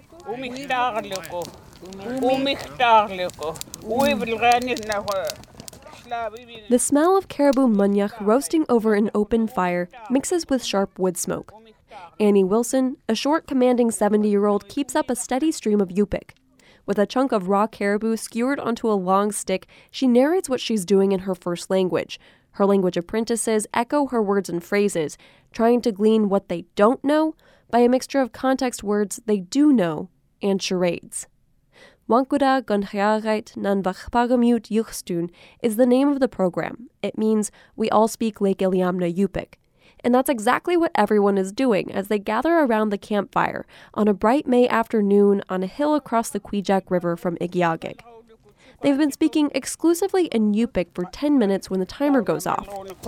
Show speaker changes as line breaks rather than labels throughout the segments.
The smell of caribou munyuk roasting over an open fire mixes with sharp wood smoke. Annie Wilson, a short, commanding 70-year-old, keeps up a steady stream of Yupik. With a chunk of raw caribou skewered onto a long stick, she narrates what she's doing in her first language. Her language apprentices echo her words and phrases, trying to glean what they don't know by a mixture of context words they do know and charades. Wankuda Gunhyagait Nanvachpagamut Yuchstun is the name of the program. It means we all speak Lake Iliamna Yupik. And that's exactly what everyone is doing as they gather around the campfire on a bright May afternoon on a hill across the Kwijak River from Igiagig. They've been speaking exclusively in Yupik for 10 minutes when the timer goes off.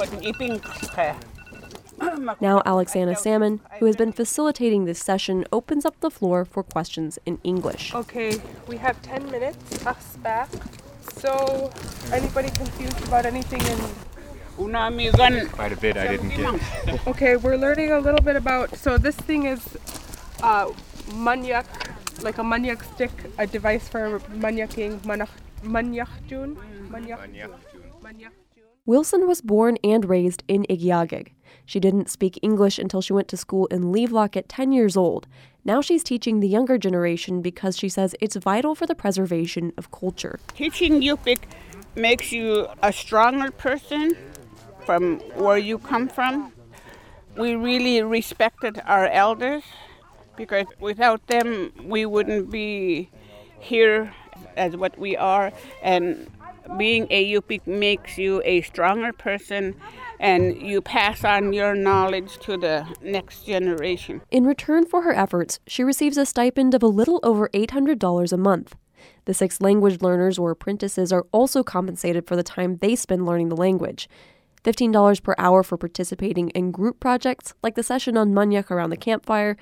Now Alexandra Salmon, who has been facilitating this session, opens up the floor for questions in English.
Okay, we have 10 minutes. Us back. So, anybody confused about anything in...
Quite a bit I didn't get.
Okay, we're learning a little bit about... So this thing is manyak, like a manyak stick, a device for manyaking, manyakjun.
Wilson was born and raised in Igiagig. She didn't speak English until she went to school in Levelock at 10 years old. Now she's teaching the younger generation because she says it's vital for the preservation of culture.
Teaching Yupik makes you a stronger person from where you come from. We really respected our elders because without them we wouldn't be here as what we are, and being a Yupik makes you a stronger person and you pass on your knowledge to the next generation.
In return for her efforts, she receives a stipend of a little over $800 a month. The 6 language learners or apprentices are also compensated for the time they spend learning the language. $15 per hour for participating in group projects like the session on manyak around the campfire,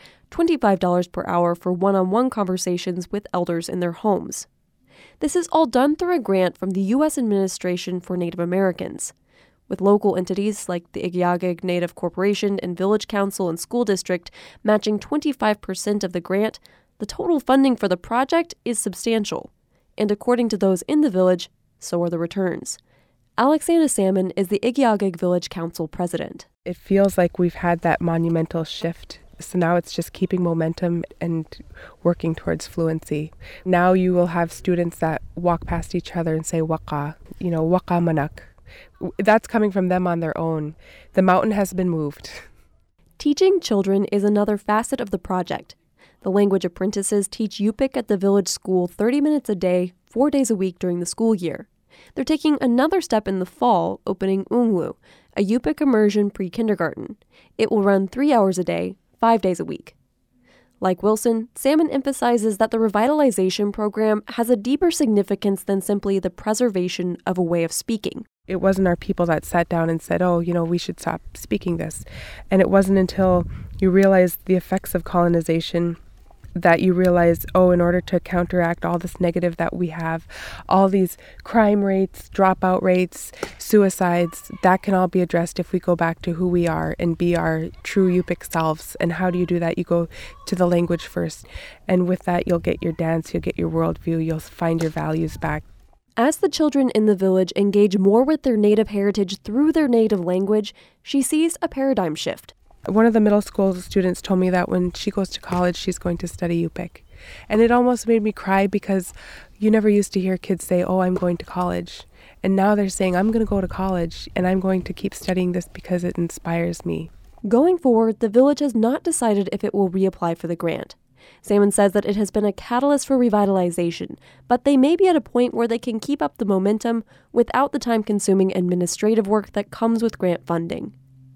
$25 per hour for one-on-one conversations with elders in their homes. This is all done through a grant from the U.S. Administration for Native Americans. With local entities like the Igiagig Native Corporation and Village Council and School District matching 25% of the grant, the total funding for the project is substantial. And according to those in the village, so are the returns. Alexandra Salmon is the Igiagig Village Council president.
It feels like we've had that monumental shift. So now it's just keeping momentum and working towards fluency. Now you will have students that walk past each other and say waka, waka manak. That's coming from them on their own. The mountain has been moved.
Teaching children is another facet of the project. The language apprentices teach Yupik at the village school 30 minutes a day, 4 days a week during the school year. They're taking another step in the fall, opening Unglu, a Yupik immersion pre-kindergarten. It will run 3 hours a day, 5 days a week. Like Wilson, Salmon emphasizes that the revitalization program has a deeper significance than simply the preservation of a way of speaking.
It wasn't our people that sat down and said, we should stop speaking this. And it wasn't until you realized the effects of colonization that you realize, in order to counteract all this negative that we have, all these crime rates, dropout rates, suicides, that can all be addressed if we go back to who we are and be our true Yupik selves. And how do you do that? You go to the language first. And with that, you'll get your dance, you'll get your worldview, you'll find your values back.
As the children in the village engage more with their native heritage through their native language, she sees a paradigm shift.
One of the middle school students told me that when she goes to college, she's going to study Yupik. And it almost made me cry because you never used to hear kids say, I'm going to college. And now they're saying, I'm going to go to college and I'm going to keep studying this because it inspires me.
Going forward, the village has not decided if it will reapply for the grant. Salmon says that it has been a catalyst for revitalization, but they may be at a point where they can keep up the momentum without the time-consuming administrative work that comes with grant funding.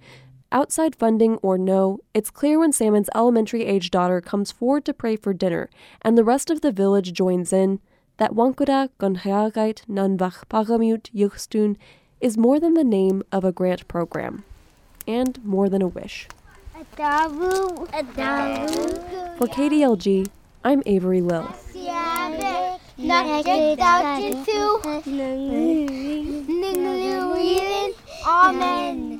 Outside funding or no, it's clear when Salmon's elementary-age daughter comes forward to pray for dinner, and the rest of the village joins in, that Wankuda Gunhyagait Nanvach Pagamut Yuchstun is more than the name of a grant program, and more than a wish. For KDLG, I'm Avery Lill.
Amen.